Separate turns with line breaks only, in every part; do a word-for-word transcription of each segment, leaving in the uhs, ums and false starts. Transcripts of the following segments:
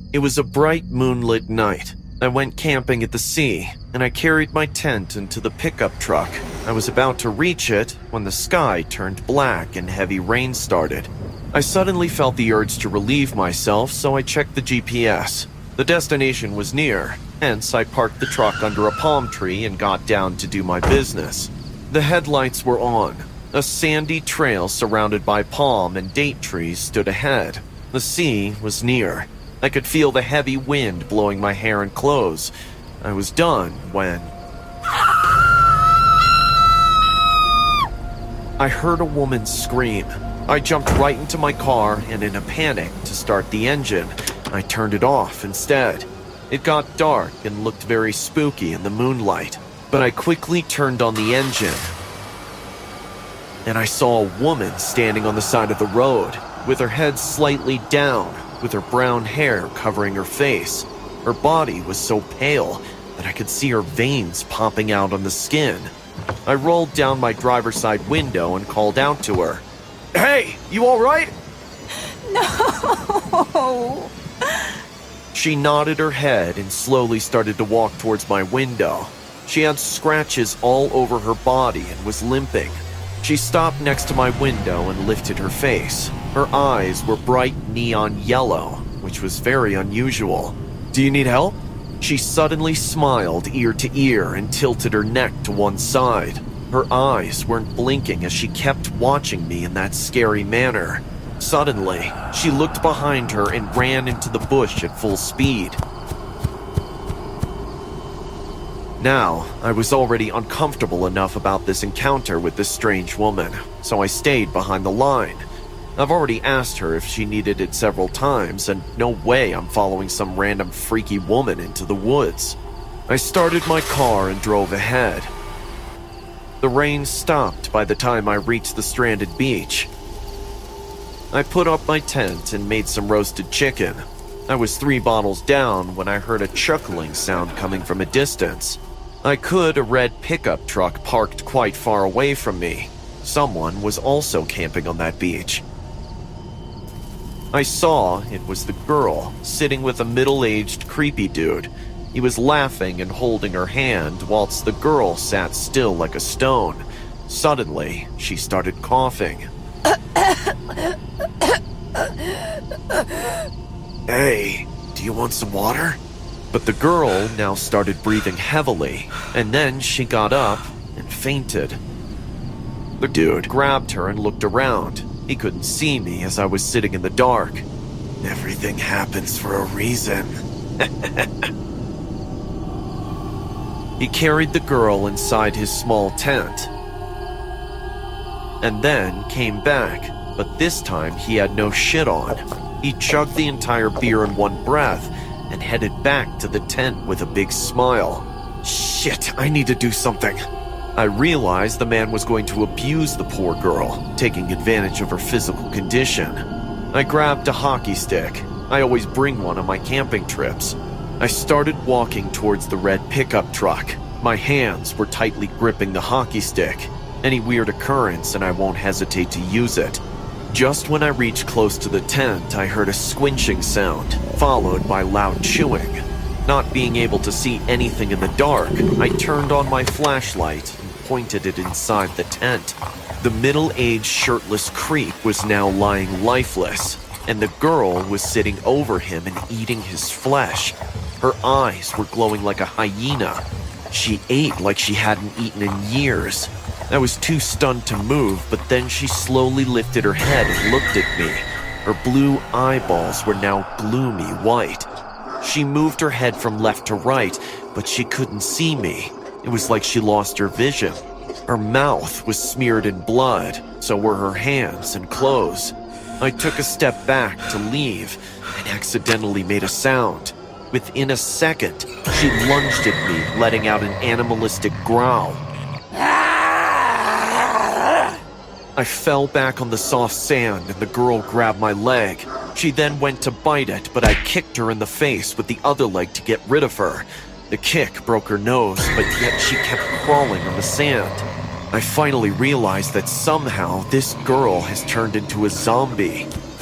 It was a bright moonlit night. I went camping at the sea, and I carried my tent into the pickup truck. I was about to reach it when the sky turned black and heavy rain started. I suddenly felt the urge to relieve myself, so I checked the G P S. The destination was near, hence I parked the truck under a palm tree and got down to do my business. The headlights were on. A sandy trail surrounded by palm and date trees stood ahead. The sea was near. I could feel the heavy wind blowing my hair and clothes. I was done when I heard a woman scream. I jumped right into my car and in a panic to start the engine, I turned it off instead. It got dark and looked very spooky in the moonlight, but I quickly turned on the engine and I saw a woman standing on the side of the road with her head slightly down, with her brown hair covering her face. Her body was so pale that I could see her veins popping out on the skin. I rolled down my driver's side window and called out to her. "Hey, you all right?"
No.
She nodded her head and slowly started to walk towards my window. She had scratches all over her body and was limping. She stopped next to my window and lifted her face. Her eyes were bright neon yellow, which was very unusual. "Do you need help?" She suddenly smiled ear to ear and tilted her neck to one side. Her eyes weren't blinking as she kept watching me in that scary manner. Suddenly, she looked behind her and ran into the bush at full speed. Now, I was already uncomfortable enough about this encounter with this strange woman, so I stayed behind the line. I've already asked her if she needed it several times, and no way I'm following some random freaky woman into the woods. I started my car and drove ahead. The rain stopped by the time I reached the stranded beach. I put up my tent and made some roasted chicken. I was three bottles down when I heard a chuckling sound coming from a distance. I could a red pickup truck parked quite far away from me. Someone was also camping on that beach. I saw it was the girl sitting with a middle-aged creepy dude. He was laughing and holding her hand whilst the girl sat still like a stone. Suddenly, she started coughing. "Hey, do you want some water?" But the girl now started breathing heavily, and then she got up and fainted. The dude grabbed her and looked around. He couldn't see me as I was sitting in the dark. "Everything happens for a reason." He carried the girl inside his small tent and then came back, but this time he had no shit on. He chugged the entire beer in one breath and headed back to the tent with a big smile. Shit, I need to do something. I realized the man was going to abuse the poor girl, taking advantage of her physical condition. I grabbed a hockey stick. I always bring one on my camping trips. I started walking towards the red pickup truck. My hands were tightly gripping the hockey stick. Any weird occurrence and I won't hesitate to use it. Just when I reached close to the tent, I heard a squinching sound, followed by loud chewing. Not being able to see anything in the dark, I turned on my flashlight and pointed it inside the tent. The middle-aged shirtless creep was now lying lifeless, and the girl was sitting over him and eating his flesh. Her eyes were glowing like a hyena. She ate like she hadn't eaten in years. I was too stunned to move, but then she slowly lifted her head and looked at me. Her blue eyeballs were now gloomy white. She moved her head from left to right, but she couldn't see me. It was like she lost her vision. Her mouth was smeared in blood, so were her hands and clothes. I took a step back to leave and accidentally made a sound. Within a second, she lunged at me, letting out an animalistic growl. I fell back on the soft sand and the girl grabbed my leg. She then went to bite it, but I kicked her in the face with the other leg to get rid of her. The kick broke her nose, but yet she kept crawling on the sand. I finally realized that somehow this girl has turned into a zombie.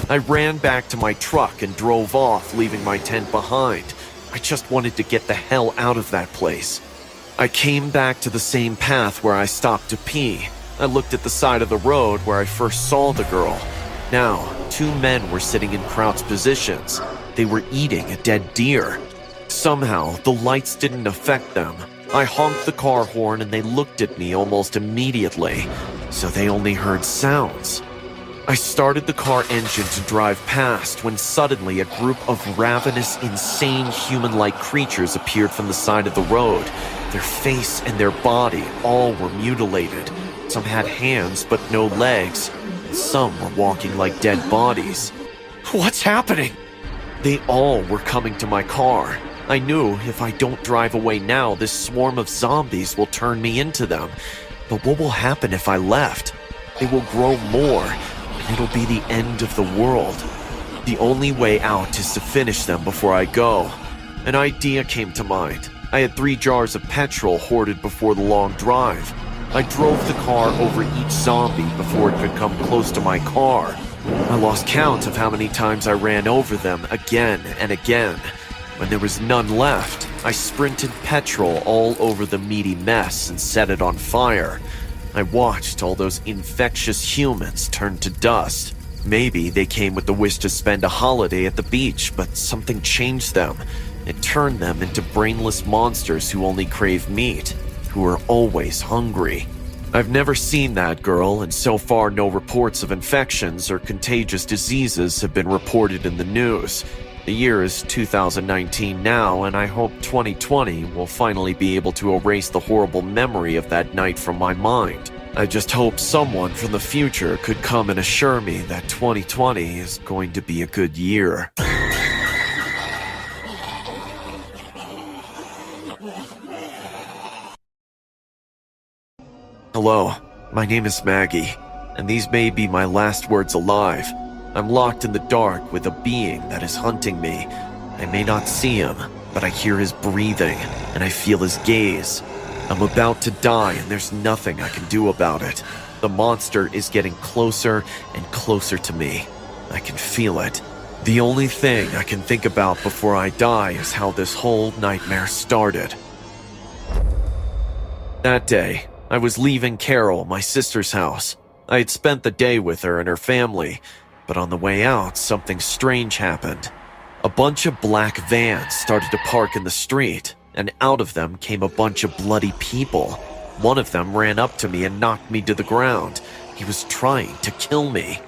I ran back to my truck and drove off, leaving my tent behind. I just wanted to get the hell out of that place. I came back to the same path where I stopped to pee. I looked at the side of the road where I first saw the girl. Now, two men were sitting in crouched positions. They were eating a dead deer. Somehow, the lights didn't affect them. I honked the car horn and they looked at me almost immediately, so they only heard sounds. I started the car engine to drive past when suddenly a group of ravenous, insane human-like creatures appeared from the side of the road. Their face and their body all were mutilated. Some had hands but no legs. Some were walking like dead bodies. What's happening? They all were coming to my car. I knew if I don't drive away now, this swarm of zombies will turn me into them. But what will happen if I left? They will grow more, and it'll be the end of the world. The only way out is to finish them before I go. An idea came to mind. I had three jars of petrol hoarded before the long drive. I drove the car over each zombie before it could come close to my car. I lost count of how many times I ran over them again and again. When there was none left, I sprinted petrol all over the meaty mess and set it on fire. I watched all those infectious humans turn to dust. Maybe they came with the wish to spend a holiday at the beach, but something changed them. It turned them into brainless monsters who only crave meat, who are always hungry. I've never seen that girl, and so far no reports of infections or contagious diseases have been reported in the news. The year is two thousand nineteen now, and I hope twenty twenty will finally be able to erase the horrible memory of that night from my mind. I just hope someone from the future could come and assure me that twenty twenty is going to be a good year. Hello, my name is Maggie, and these may be my last words alive. I'm locked in the dark with a being that is hunting me. I may not see him, but I hear his breathing, and I feel his gaze. I'm about to die, and there's nothing I can do about it. The monster is getting closer and closer to me. I can feel it. The only thing I can think about before I die is how this whole nightmare started. That day, I was leaving Carol, my sister's house. I had spent the day with her and her family, but on the way out, something strange happened. A bunch of black vans started to park in the street, and out of them came a bunch of bloody people. One of them ran up to me and knocked me to the ground. He was trying to kill me.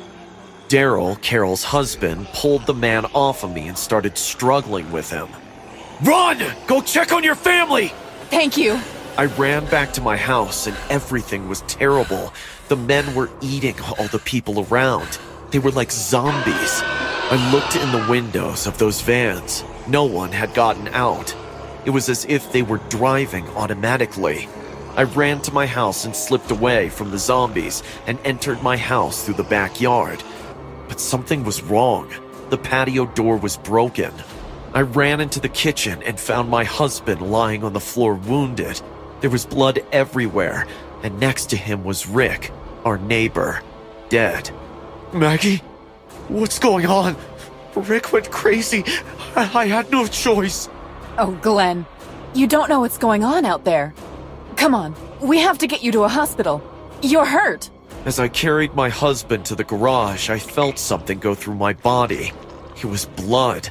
Daryl, Carol's husband, pulled the man off of me and started struggling with him. Run! Go check on your family!
Thank you.
I ran back to my house and everything was terrible. The men were eating all the people around. They were like zombies. I looked in the windows of those vans. No one had gotten out. It was as if they were driving automatically. I ran to my house and slipped away from the zombies and entered my house through the backyard. But something was wrong. The patio door was broken. I ran into the kitchen and found my husband lying on the floor wounded. There was blood everywhere, and next to him was Rick, our neighbor, dead. Maggie, what's going on? Rick went crazy. I, I had no choice.
Oh, Glenn, you don't know what's going on out there. Come on, we have to get you to a hospital. You're hurt.
As I carried my husband to the garage, I felt something go through my body. It was blood.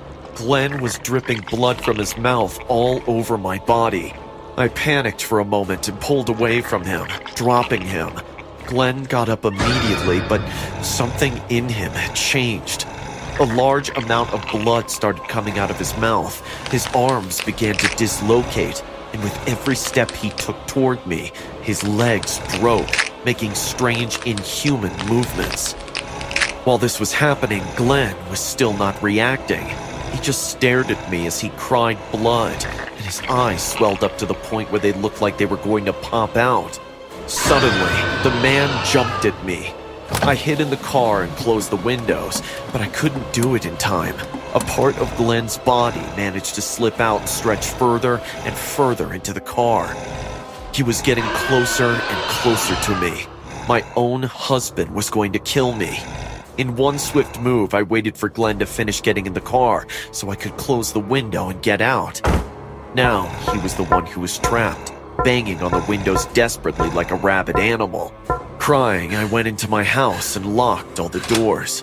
Glenn was dripping blood from his mouth all over my body. I panicked for a moment and pulled away from him, dropping him. Glenn got up immediately, but something in him had changed. A large amount of blood started coming out of his mouth. His arms began to dislocate, and with every step he took toward me, his legs broke, making strange, inhuman movements. While this was happening, Glenn was still not reacting. He just stared at me as he cried blood, and his eyes swelled up to the point where they looked like they were going to pop out. Suddenly, the man jumped at me. I hid in the car and closed the windows, but I couldn't do it in time. A part of Glenn's body managed to slip out and stretch further and further into the car. He was getting closer and closer to me. My own husband was going to kill me. In one swift move, I waited for Glenn to finish getting in the car so I could close the window and get out. Now, he was the one who was trapped, banging on the windows desperately like a rabid animal. Crying, I went into my house and locked all the doors.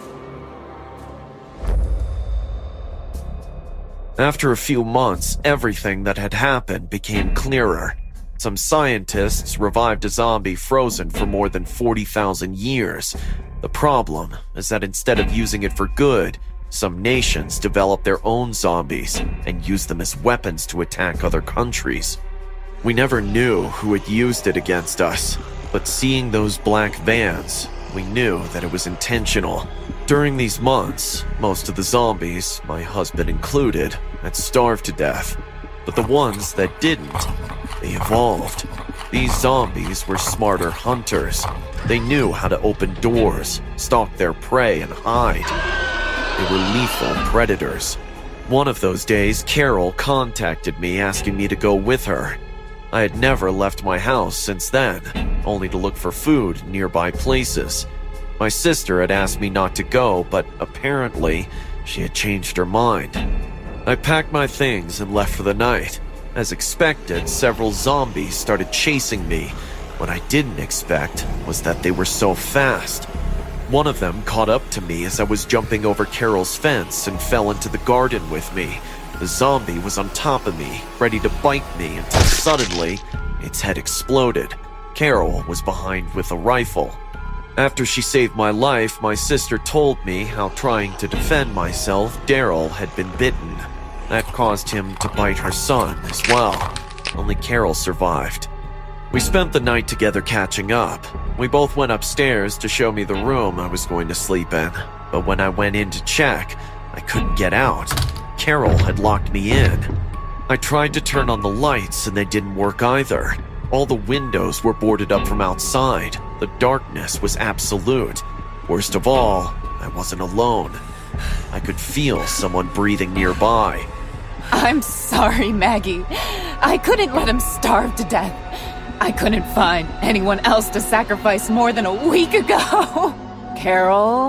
After a few months, everything that had happened became clearer. Some scientists revived a zombie frozen for more than forty thousand years. The problem is that instead of using it for good, some nations developed their own zombies and used them as weapons to attack other countries. We never knew who had used it against us, but seeing those black vans, we knew that it was intentional. During these months, most of the zombies, my husband included, had starved to death. But the ones that didn't, they evolved. These zombies were smarter hunters. They knew how to open doors, stalk their prey, and hide. They were lethal predators. One of those days, Carol contacted me asking me to go with her. I had never left my house since then, only to look for food in nearby places. My sister had asked me not to go, but apparently, she had changed her mind. I packed my things and left for the night. As expected, several zombies started chasing me. What I didn't expect was that they were so fast. One of them caught up to me as I was jumping over Carol's fence and fell into the garden with me. The zombie was on top of me, ready to bite me, until suddenly, its head exploded. Carol was behind with a rifle. After she saved my life, my sister told me how trying to defend myself, Daryl had been bitten. That caused him to bite her son as well. Only Carol survived. We spent the night together catching up. We both went upstairs to show me the room I was going to sleep in. But when I went in to check, I couldn't get out. Carol had locked me in. I tried to turn on the lights and they didn't work either. All the windows were boarded up from outside. The darkness was absolute. Worst of all, I wasn't alone. I could feel someone breathing nearby.
I'm sorry, Maggie. I couldn't let him starve to death. I couldn't find anyone else to sacrifice more than a week ago. Carol,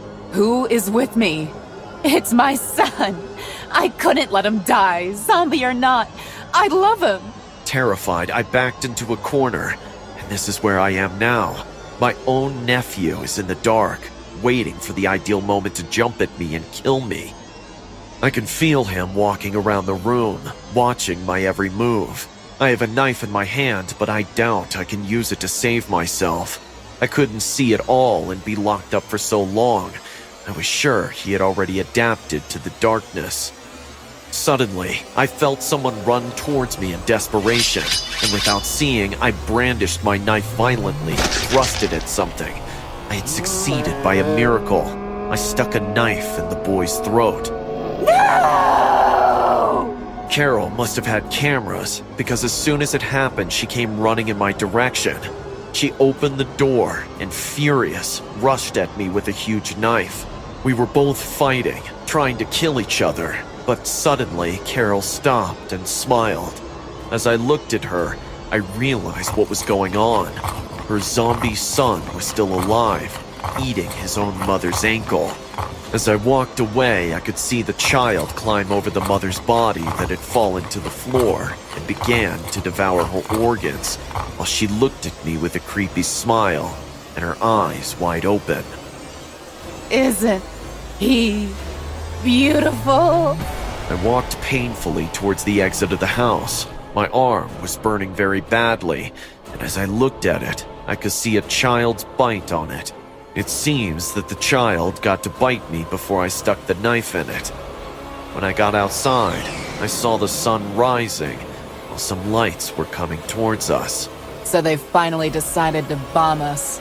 who is with me? It's my son. I couldn't let him die, zombie or not. I love him.
Terrified, I backed into a corner, and this is where I am now. My own nephew is in the dark, waiting for the ideal moment to jump at me and kill me. I can feel him walking around the room, watching my every move. I have a knife in my hand, but I doubt I can use it to save myself. I couldn't see at all and be locked up for so long. I was sure he had already adapted to the darkness. Suddenly, I felt someone run towards me in desperation, and without seeing, I brandished my knife violently, thrust it at something. I had succeeded by a miracle. I stuck a knife in the boy's throat.
No!
Carol must have had cameras, because as soon as it happened, she came running in my direction. She opened the door and, furious, rushed at me with a huge knife. We were both fighting, trying to kill each other, but suddenly Carol stopped and smiled. As I looked at her, I realized what was going on. Her zombie son was still alive, eating his own mother's ankle. As I walked away, I could see the child climb over the mother's body that had fallen to the floor and began to devour her organs, while she looked at me with a creepy smile and her eyes wide open.
Isn't he beautiful?
I walked painfully towards the exit of the house. My arm was burning very badly, and as I looked at it, I could see a child's bite on it. It seems that the child got to bite me before I stuck the knife in it. When I got outside, I saw the sun rising, while some lights were coming towards us.
So they finally decided to bomb us.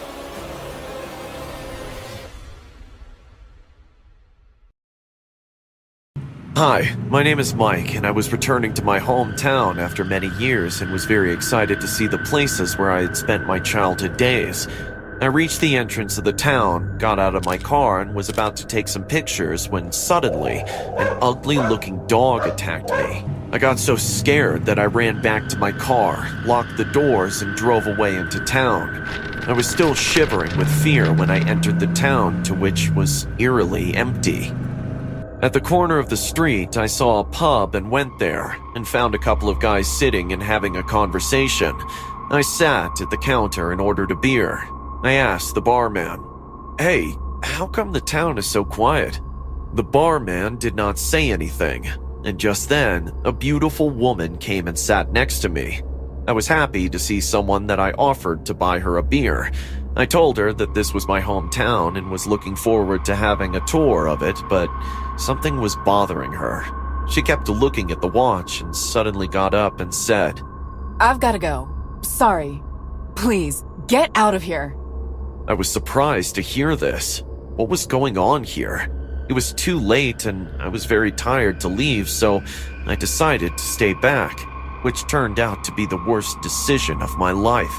Hi, my name is Mike, and I was returning to my hometown after many years and was very excited to see the places where I had spent my childhood days. I reached the entrance of the town, got out of my car, and was about to take some pictures when suddenly, an ugly-looking dog attacked me. I got so scared that I ran back to my car, locked the doors, and drove away into town. I was still shivering with fear when I entered the town, to which was eerily empty. At the corner of the street, I saw a pub and went there, and found a couple of guys sitting and having a conversation. I sat at the counter and ordered a beer. I asked the barman, "Hey, how come the town is so quiet?" The barman did not say anything, and just then, a beautiful woman came and sat next to me. I was happy to see someone that I offered to buy her a beer. I told her that this was my hometown and was looking forward to having a tour of it, but something was bothering her. She kept looking at the watch and suddenly got up and said,
"I've gotta go. Sorry. Please, get out of here."
I was surprised to hear this. What was going on here? It was too late and I was very tired to leave, so I decided to stay back, which turned out to be the worst decision of my life.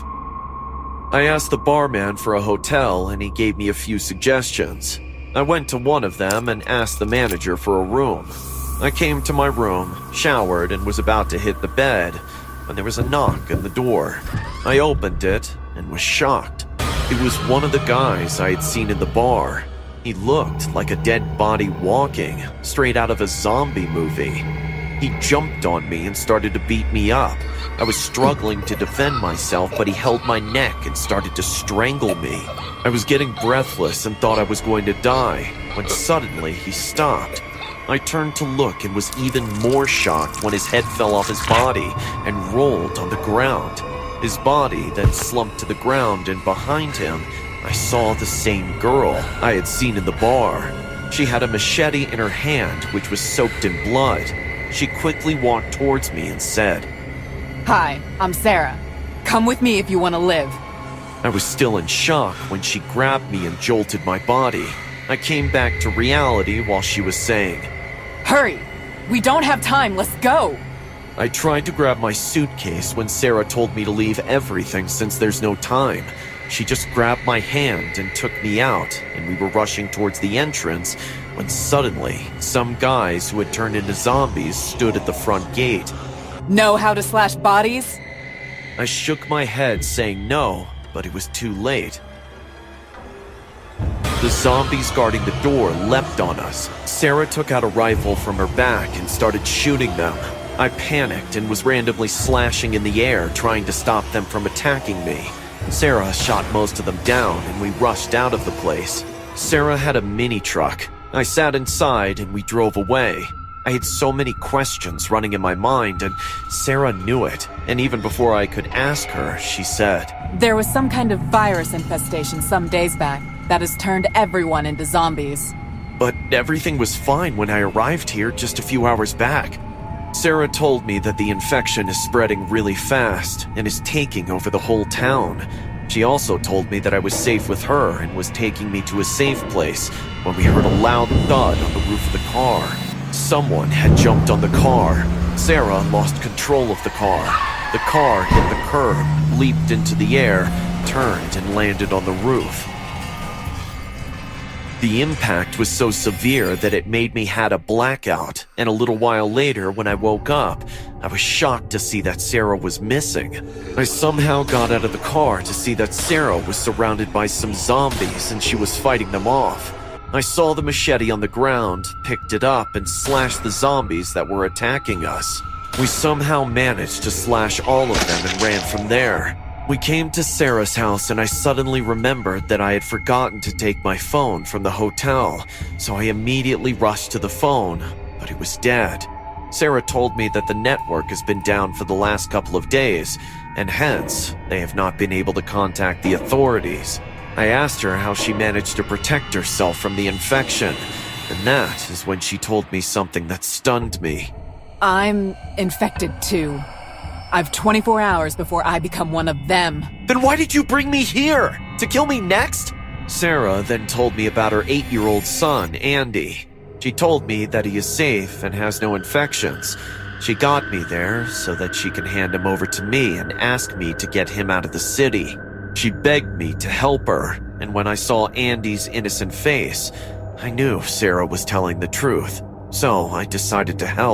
I asked the barman for a hotel and he gave me a few suggestions. I went to one of them and asked the manager for a room. I came to my room, showered, and was about to hit the bed when there was a knock on the door. I opened it and was shocked. It was one of the guys I had seen in the bar. He looked like a dead body walking, straight out of a zombie movie. He jumped on me and started to beat me up. I was struggling to defend myself, but he held my neck and started to strangle me. I was getting breathless and thought I was going to die, when suddenly he stopped. I turned to look and was even more shocked when his head fell off his body and rolled on the ground. His body then slumped to the ground, and behind him, I saw the same girl I had seen in the bar. She had a machete in her hand, which was soaked in blood. She quickly walked towards me and said,
"Hi, I'm Sarah. Come with me if you want to live."
I was still in shock when she grabbed me and jolted my body. I came back to reality while she was saying,
"Hurry! We don't have time, let's go!"
I tried to grab my suitcase when Sarah told me to leave everything since there's no time. She just grabbed my hand and took me out, and we were rushing towards the entrance when suddenly, some guys who had turned into zombies stood at the front gate.
"Know how to slash bodies?"
I shook my head saying no, but it was too late. The zombies guarding the door leapt on us. Sarah took out a rifle from her back and started shooting them. I panicked and was randomly slashing in the air, trying to stop them from attacking me. Sarah shot most of them down and we rushed out of the place. Sarah had a mini truck. I sat inside and we drove away. I had so many questions running in my mind, and Sarah knew it. And even before I could ask her, she said,
"There was some kind of virus infestation some days back that has turned everyone into zombies."
"But everything was fine when I arrived here just a few hours back." Sarah told me that the infection is spreading really fast and is taking over the whole town. She also told me that I was safe with her and was taking me to a safe place when we heard a loud thud on the roof of the car. Someone had jumped on the car. Sarah lost control of the car. The car hit the curb, leaped into the air, turned and landed on the roof. The impact was so severe that it made me had a blackout, and a little while later when I woke up, I was shocked to see that Sarah was missing. I somehow got out of the car to see that Sarah was surrounded by some zombies and she was fighting them off. I saw the machete on the ground, picked it up, and slashed the zombies that were attacking us. We somehow managed to slash all of them and ran from there. We came to Sarah's house and I suddenly remembered that I had forgotten to take my phone from the hotel, so I immediately rushed to the phone, but it was dead. Sarah told me that the network has been down for the last couple of days, and hence, they have not been able to contact the authorities. I asked her how she managed to protect herself from the infection, and that is when she told me something that stunned me.
"I'm infected too. I've twenty-four hours before I become one of them."
Then why did you bring me here? To kill me next? Sarah then told me about her eight-year-old son, Andy. She told me that he is safe and has no infections. She got me there so that she can hand him over to me and ask me to get him out of the city. She begged me to help her, and when I saw Andy's innocent face, I knew Sarah was telling the truth, so I decided to help.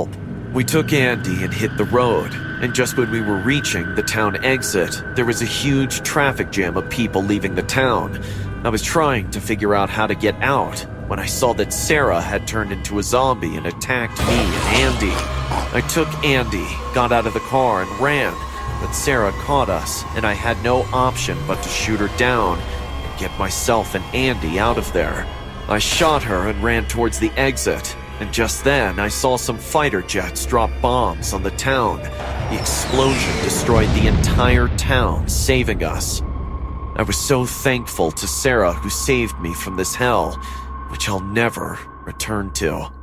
We took Andy and hit the road, and just when we were reaching the town exit, there was a huge traffic jam of people leaving the town. I was trying to figure out how to get out when I saw that Sarah had turned into a zombie and attacked me and Andy. I took Andy, got out of the car and ran, but Sarah caught us, and I had no option but to shoot her down and get myself and Andy out of there. I shot her and ran towards the exit, and just then I saw some fighter jets drop bombs on the town. The explosion destroyed the entire town, saving us. I was so thankful to Sarah who saved me from this hell, which I'll never return to.